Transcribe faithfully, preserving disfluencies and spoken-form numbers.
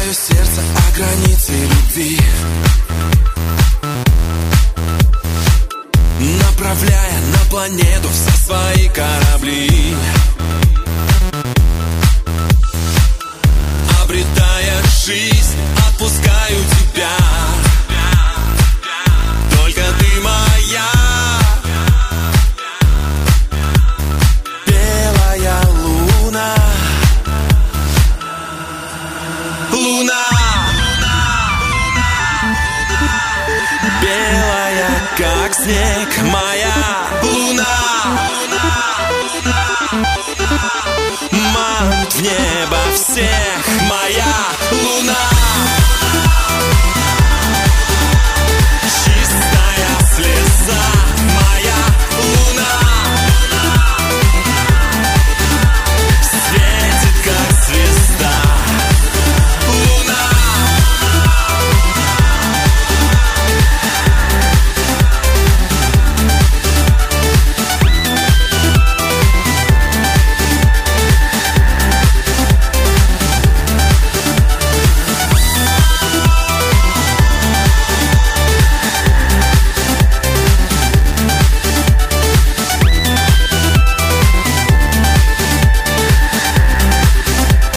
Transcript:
мое сердце о границе любви, направляя на планету все свои корабли, обретая жизнь, отпускаю тебя. Только ты моя белая луна. Луна, белая, как снег, моя луна, манит в небо всех, моя луна.